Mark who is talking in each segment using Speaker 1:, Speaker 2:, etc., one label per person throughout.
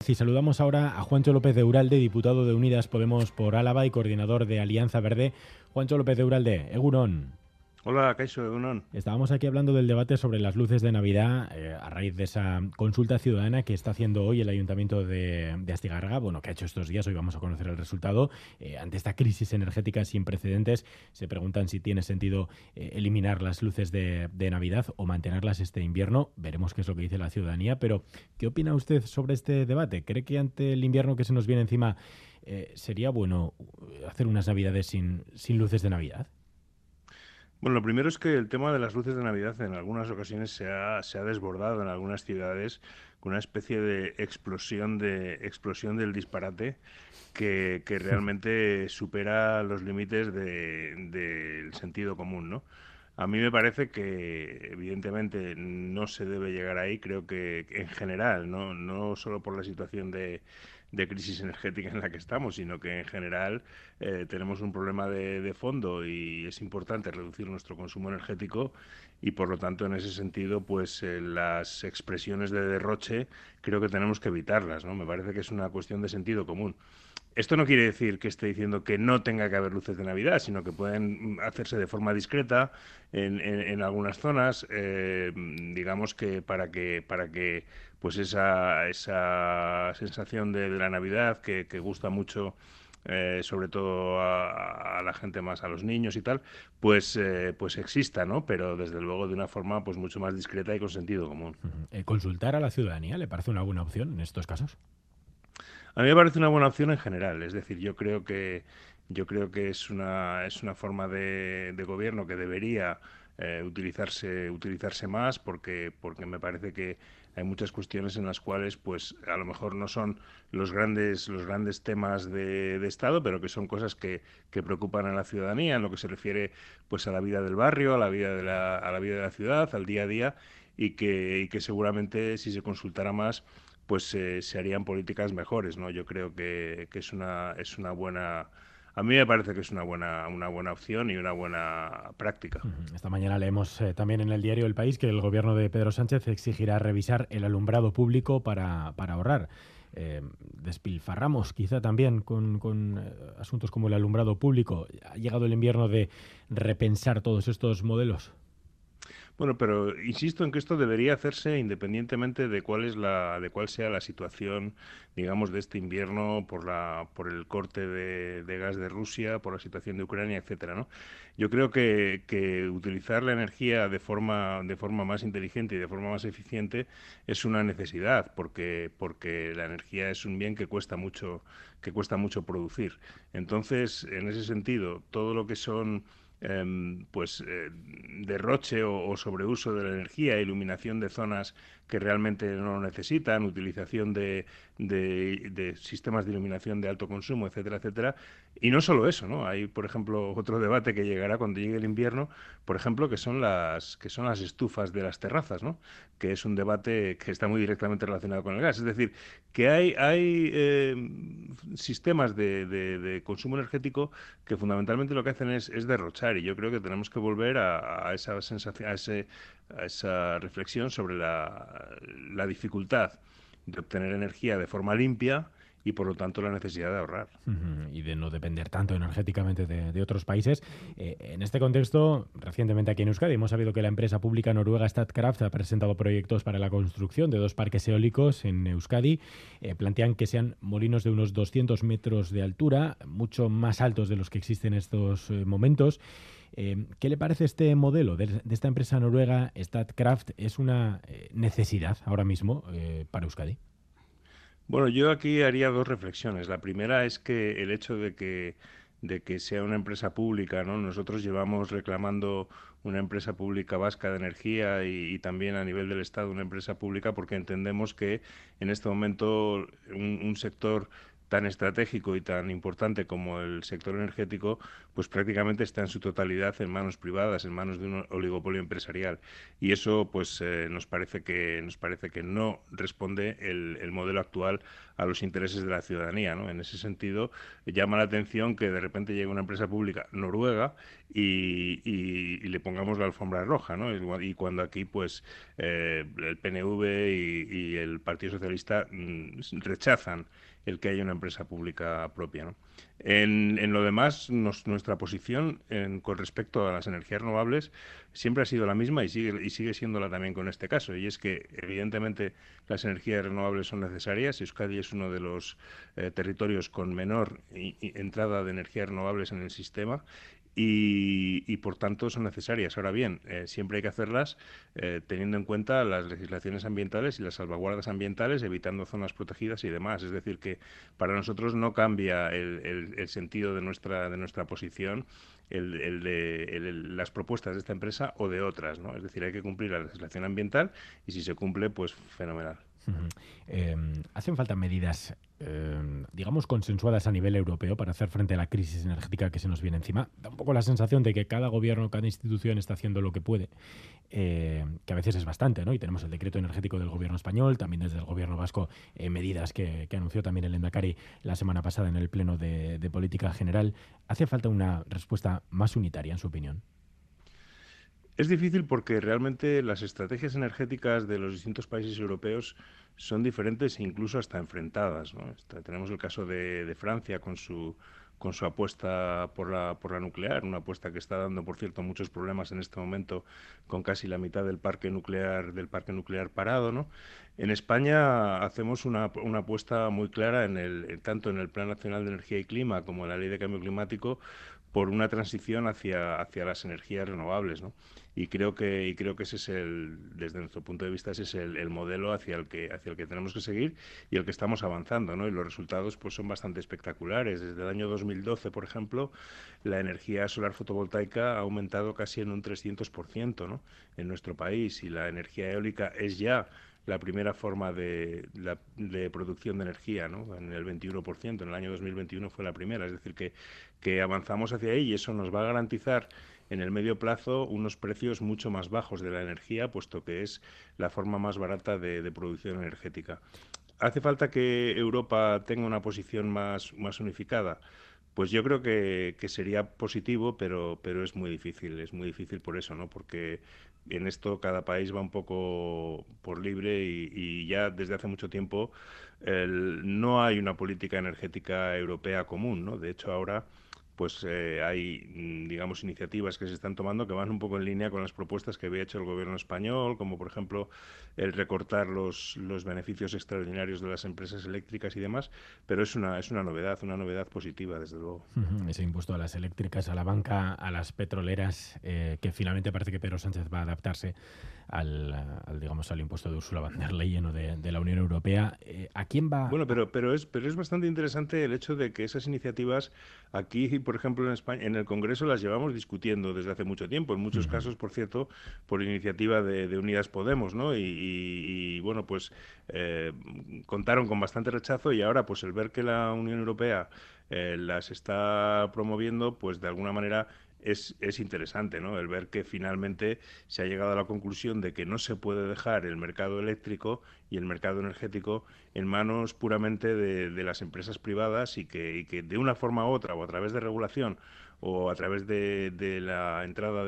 Speaker 1: Y saludamos ahora a Juancho López de Uralde, diputado de Unidas Podemos por Álava y coordinador de Alianza Verde. Juancho López de Uralde, Egunon.
Speaker 2: Hola, Kaixo, Egunon.
Speaker 1: Estábamos aquí hablando del debate sobre las luces de Navidad a raíz de esa consulta ciudadana que está haciendo hoy el Ayuntamiento de Astigarraga, bueno, que ha hecho estos días. Hoy vamos a conocer el resultado. Ante esta crisis energética sin precedentes, se preguntan si tiene sentido eliminar las luces de Navidad o mantenerlas este invierno. Veremos qué es lo que dice la ciudadanía, pero ¿qué opina usted sobre este debate? ¿Cree que ante el invierno que se nos viene encima sería bueno hacer unas Navidades sin luces de Navidad?
Speaker 2: Bueno, lo primero es que el tema de las luces de Navidad en algunas ocasiones se ha desbordado en algunas ciudades con una especie de explosión del disparate que realmente supera los límites del sentido común, ¿no? A mí me parece que evidentemente no se debe llegar ahí. Creo que en general, no solo por la situación de crisis energética en la que estamos, sino que en general tenemos un problema de fondo y es importante reducir nuestro consumo energético y por lo tanto en ese sentido pues las expresiones de derroche creo que tenemos que evitarlas, ¿no? Me parece que es una cuestión de sentido común. Esto no quiere decir que esté diciendo que no tenga que haber luces de Navidad, sino que pueden hacerse de forma discreta en algunas zonas, digamos que para que pues esa sensación de la Navidad que gusta mucho, sobre todo a la gente más, a los niños y tal, pues exista, ¿no? Pero desde luego de una forma pues mucho más discreta y con sentido común.
Speaker 1: ¿Consultar a la ciudadanía le parece una buena opción en estos casos?
Speaker 2: A mí me parece una buena opción en general, es decir, yo creo que es una forma de gobierno que debería utilizarse más porque me parece que hay muchas cuestiones en las cuales pues a lo mejor no son los grandes temas de Estado, pero que son cosas que preocupan a la ciudadanía en lo que se refiere pues a la vida del barrio, a la vida de la ciudad, al día a día y que seguramente si se consultara más pues se harían políticas mejores, ¿no? Yo creo que es una buena, a mí me parece que es una buena opción y una buena práctica.
Speaker 1: Esta mañana leemos también en el diario El País que el gobierno de Pedro Sánchez exigirá revisar el alumbrado público para ahorrar. Despilfarramos quizá también con asuntos como el alumbrado público. ¿Ha llegado el invierno de repensar todos estos modelos?
Speaker 2: Bueno, pero insisto en que esto debería hacerse independientemente de cuál sea la situación, digamos, de este invierno por el corte de gas de Rusia, por la situación de Ucrania, etcétera, ¿no? Yo creo que utilizar la energía de forma más inteligente y de forma más eficiente es una necesidad, porque la energía es un bien que cuesta mucho producir. Entonces, en ese sentido, todo lo que son derroche o sobreuso de la energía, iluminación de zonas que realmente no lo necesitan, utilización de sistemas de iluminación de alto consumo, etcétera, etcétera. Y no solo eso, ¿no? Hay, por ejemplo, otro debate que llegará cuando llegue el invierno, por ejemplo, que son las estufas de las terrazas, ¿no? Que es un debate que está muy directamente relacionado con el gas. Es decir, que hay sistemas de consumo energético que fundamentalmente lo que hacen es derrochar y yo creo que tenemos que volver a esa sensación, a esa reflexión sobre la dificultad de obtener energía de forma limpia y por lo tanto la necesidad de ahorrar.
Speaker 1: Y de no depender tanto energéticamente de otros países. En este contexto, recientemente aquí en Euskadi hemos sabido que la empresa pública noruega Statkraft ha presentado proyectos para la construcción de 2 parques eólicos en Euskadi. Plantean que sean molinos de unos 200 metros de altura, mucho más altos de los que existen en estos momentos. ¿Qué le parece este modelo de esta empresa noruega Statkraft? ¿Es una necesidad ahora mismo para Euskadi?
Speaker 2: Bueno, yo aquí haría dos reflexiones. La primera es que el hecho de que sea una empresa pública, ¿no? Nosotros llevamos reclamando una empresa pública vasca de energía y también a nivel del Estado una empresa pública porque entendemos que en este momento un sector tan estratégico y tan importante como el sector energético, pues prácticamente está en su totalidad en manos privadas, en manos de un oligopolio empresarial. Y eso, pues, nos parece que no responde el modelo actual a los intereses de la ciudadanía, ¿no? En ese sentido, llama la atención que de repente llegue una empresa pública noruega y le pongamos la alfombra roja, ¿no? Y cuando aquí, pues, el PNV y el Partido Socialista rechazan el que haya una empresa pública propia, ¿no? En lo demás, nuestra posición con respecto a las energías renovables siempre ha sido la misma y sigue siéndola también con este caso. Y es que, evidentemente, las energías renovables son necesarias. Euskadi es uno de los territorios con menor entrada de energías renovables en el sistema y por tanto son necesarias. Ahora bien, siempre hay que hacerlas teniendo en cuenta las legislaciones ambientales y las salvaguardas ambientales, evitando zonas protegidas y demás. Es decir, que para nosotros no cambia el sentido de nuestra posición las propuestas de esta empresa o de otras, ¿no? Es decir, hay que cumplir la legislación ambiental y si se cumple, pues fenomenal.
Speaker 1: Ujú. ¿Hacen falta medidas, digamos, consensuadas a nivel europeo para hacer frente a la crisis energética que se nos viene encima? Da un poco la sensación de que cada gobierno, cada institución está haciendo lo que puede, que a veces es bastante, ¿no? Y tenemos el decreto energético del gobierno español, también desde el gobierno vasco, medidas que anunció también el Endacari la semana pasada en el Pleno de Política General. ¿Hace falta una respuesta más unitaria, en su opinión?
Speaker 2: Es difícil porque realmente las estrategias energéticas de los distintos países europeos son diferentes e incluso hasta enfrentadas, ¿no? Tenemos el caso de Francia con su apuesta por la nuclear, una apuesta que está dando, por cierto, muchos problemas en este momento con casi la mitad del parque nuclear parado, ¿no? En España hacemos una apuesta muy clara tanto en el Plan Nacional de Energía y Clima como en la Ley de Cambio Climático por una transición hacia las energías renovables, ¿no? Y creo que ese es desde nuestro punto de vista, ese es el modelo hacia el que tenemos que seguir y el que estamos avanzando, ¿no? Y los resultados pues son bastante espectaculares. Desde el año 2012, por ejemplo, la energía solar fotovoltaica ha aumentado casi en un 300%, ¿no? En nuestro país, y la energía eólica es ya la primera forma de producción de energía, ¿no? En el 21%, en el año 2021 fue la primera, es decir, que avanzamos hacia ahí y eso nos va a garantizar en el medio plazo unos precios mucho más bajos de la energía, puesto que es la forma más barata de producción energética. ¿Hace falta que Europa tenga una posición más unificada? Pues yo creo que sería positivo, pero es muy difícil por eso, ¿no? Porque en esto cada país va un poco por libre y ya desde hace mucho tiempo no hay una política energética europea común, ¿no? De hecho, ahora pues hay, digamos, iniciativas que se están tomando que van un poco en línea con las propuestas que había hecho el gobierno español, como por ejemplo el recortar los beneficios extraordinarios de las empresas eléctricas y demás, pero es una novedad positiva, desde luego.
Speaker 1: Ese impuesto a las eléctricas, a la banca, a las petroleras, que finalmente parece que Pedro Sánchez va a adaptarse digamos, al impuesto de Ursula von der Leyen o de la Unión Europea. ¿A quién va?
Speaker 2: Bueno, pero es bastante interesante el hecho de que esas iniciativas aquí, por ejemplo, en España, en el Congreso las llevamos discutiendo desde hace mucho tiempo, en muchos
Speaker 1: Ujú.
Speaker 2: casos, por cierto, por iniciativa de Unidas Podemos, ¿no? Bueno, pues eh, contaron con bastante rechazo y ahora, pues el ver que la Unión Europea las está promoviendo, pues de alguna manera es interesante, ¿no? El ver que finalmente se ha llegado a la conclusión de que no se puede dejar el mercado eléctrico y el mercado energético en manos puramente de las empresas privadas y que de una forma u otra, o a través de regulación o a través de la entrada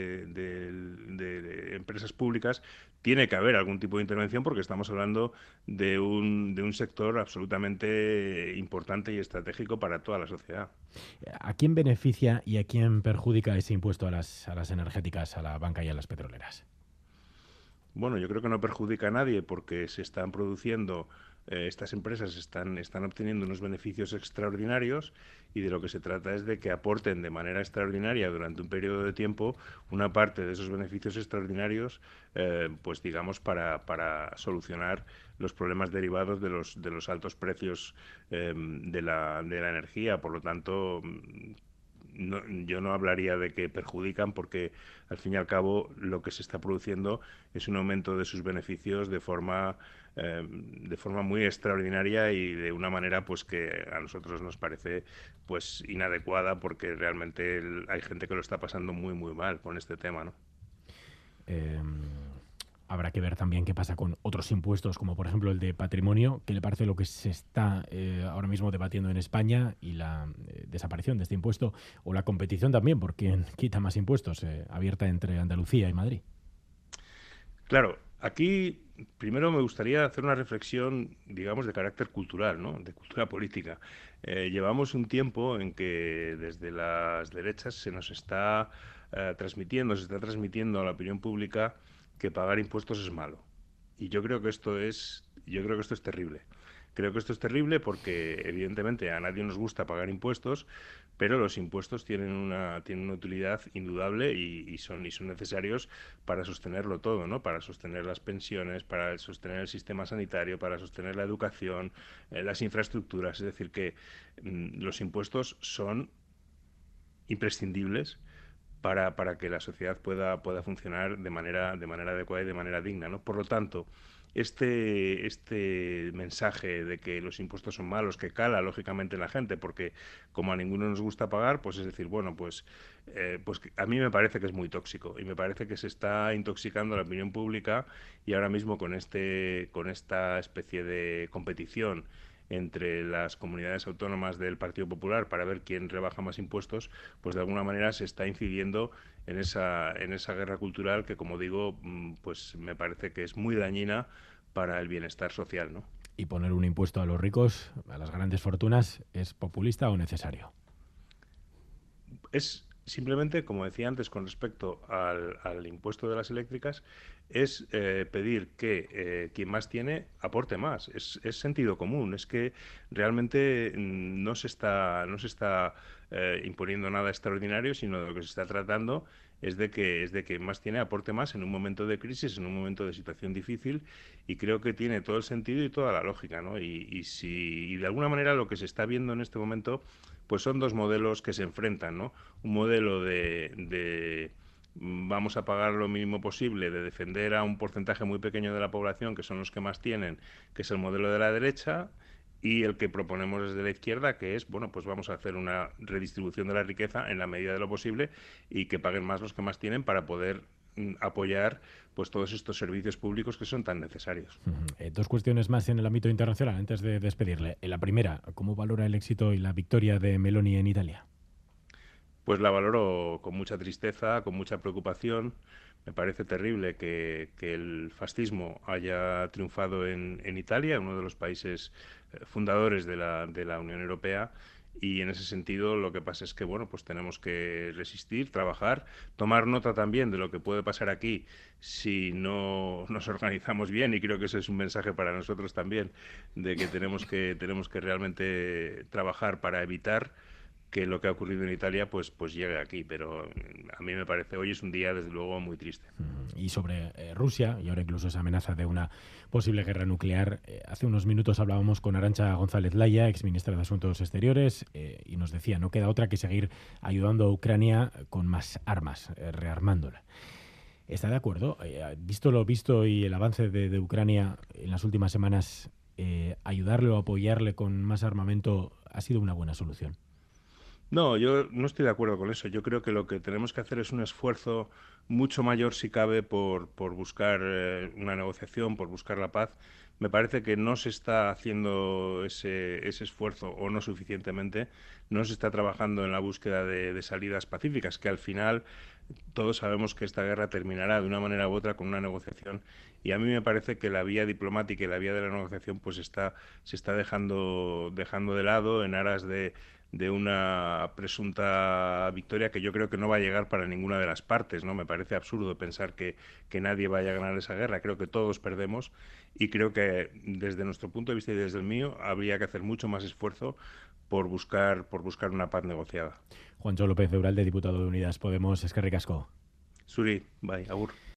Speaker 2: de empresas públicas, tiene que haber algún tipo de intervención porque estamos hablando de un sector absolutamente importante y estratégico para toda la sociedad.
Speaker 1: ¿A quién beneficia y a quién perjudica ese impuesto a las energéticas, a la banca y a las petroleras?
Speaker 2: Bueno, yo creo que no perjudica a nadie porque se están produciendo, estas empresas están obteniendo unos beneficios extraordinarios y de lo que se trata es de que aporten de manera extraordinaria durante un periodo de tiempo una parte de esos beneficios extraordinarios, pues digamos, para solucionar los problemas derivados de los altos precios de la energía. Por lo tanto, yo no hablaría de que perjudican, porque al fin y al cabo lo que se está produciendo es un aumento de sus beneficios de forma muy extraordinaria y de una manera pues que a nosotros nos parece pues inadecuada, porque realmente hay gente que lo está pasando muy muy mal con este tema, ¿no?
Speaker 1: Eh, Habrá que ver también qué pasa con otros impuestos, como por ejemplo el de patrimonio, que le parece lo que se está ahora mismo debatiendo en España, y la desaparición de este impuesto, o la competición también por quien quita más impuestos, abierta entre Andalucía y Madrid.
Speaker 2: Claro, aquí primero me gustaría hacer una reflexión, digamos, de carácter cultural, ¿no? De cultura política. Llevamos un tiempo en que desde las derechas se está transmitiendo a la opinión pública que pagar impuestos es malo. Y yo creo que esto es terrible. Creo que esto es terrible porque, evidentemente, a nadie nos gusta pagar impuestos, pero los impuestos tienen una utilidad indudable y son necesarios para sostenerlo todo, ¿no? Para sostener las pensiones, para sostener el sistema sanitario, para sostener la educación, las infraestructuras. Es decir, que los impuestos son imprescindibles para que la sociedad pueda funcionar de manera adecuada y de manera digna, ¿no? Por lo tanto, este mensaje de que los impuestos son malos, que cala lógicamente en la gente, porque como a ninguno nos gusta pagar, pues es decir, bueno, pues a mí me parece que es muy tóxico y me parece que se está intoxicando la opinión pública, y ahora mismo con esta especie de competición entre las comunidades autónomas del Partido Popular para ver quién rebaja más impuestos, pues de alguna manera se está incidiendo en esa guerra cultural que, como digo, pues me parece que es muy dañina para el bienestar social, ¿no?
Speaker 1: ¿Y poner un impuesto a los ricos, a las grandes fortunas, es populista o necesario?
Speaker 2: Es simplemente, como decía antes, con respecto al impuesto de las eléctricas, es pedir que quien más tiene aporte más. Es sentido común. Es que realmente no se está imponiendo nada extraordinario, sino de lo que se está tratando es de que más tiene aporte más en un momento de crisis, en un momento de situación difícil, y creo que tiene todo el sentido y toda la lógica, ¿no? Y de alguna manera lo que se está viendo en este momento pues son dos modelos que se enfrentan, ¿no? Un modelo de vamos a pagar lo mínimo posible, de defender a un porcentaje muy pequeño de la población, que son los que más tienen, que es el modelo de la derecha, y el que proponemos desde la izquierda, que es, bueno, pues vamos a hacer una redistribución de la riqueza en la medida de lo posible y que paguen más los que más tienen para poder apoyar pues todos estos servicios públicos que son tan necesarios.
Speaker 1: Dos cuestiones más en el ámbito internacional antes de despedirle. La primera, ¿cómo valora el éxito y la victoria de Meloni en Italia?
Speaker 2: Pues la valoro con mucha tristeza, con mucha preocupación. Me parece terrible que el fascismo haya triunfado en Italia, uno de los países fundadores de la Unión Europea. Y en ese sentido lo que pasa es que, bueno, pues tenemos que resistir, trabajar, tomar nota también de lo que puede pasar aquí si no nos organizamos bien, y creo que ese es un mensaje para nosotros también, de que tenemos que realmente trabajar para evitar que lo que ha ocurrido en Italia pues llegue aquí, pero a mí me parece hoy es un día desde luego muy triste.
Speaker 1: Y sobre Rusia, y ahora incluso esa amenaza de una posible guerra nuclear, hace unos minutos hablábamos con Arantxa González Laya, exministra de Asuntos Exteriores, y nos decía, no queda otra que seguir ayudando a Ucrania con más armas, rearmándola. ¿Está de acuerdo? Visto lo visto y el avance de Ucrania en las últimas semanas, ayudarle o apoyarle con más armamento ha sido una buena solución.
Speaker 2: No, yo no estoy de acuerdo con eso. Yo creo que lo que tenemos que hacer es un esfuerzo mucho mayor, si cabe, por buscar una negociación, por buscar la paz. Me parece que no se está haciendo ese esfuerzo, o no suficientemente. No se está trabajando en la búsqueda de salidas pacíficas, que al final todos sabemos que esta guerra terminará de una manera u otra con una negociación, y a mí me parece que la vía diplomática y la vía de la negociación pues se está dejando de lado en aras de una presunta victoria que yo creo que no va a llegar para ninguna de las partes, ¿no? Me parece absurdo pensar que nadie vaya a ganar esa guerra. Creo que todos perdemos, y creo que desde nuestro punto de vista y desde el mío habría que hacer mucho más esfuerzo por buscar una paz negociada.
Speaker 1: Juancho López de Uralde, diputado de Unidas Podemos, eskerrik asko.
Speaker 2: Zuri, bai, agur.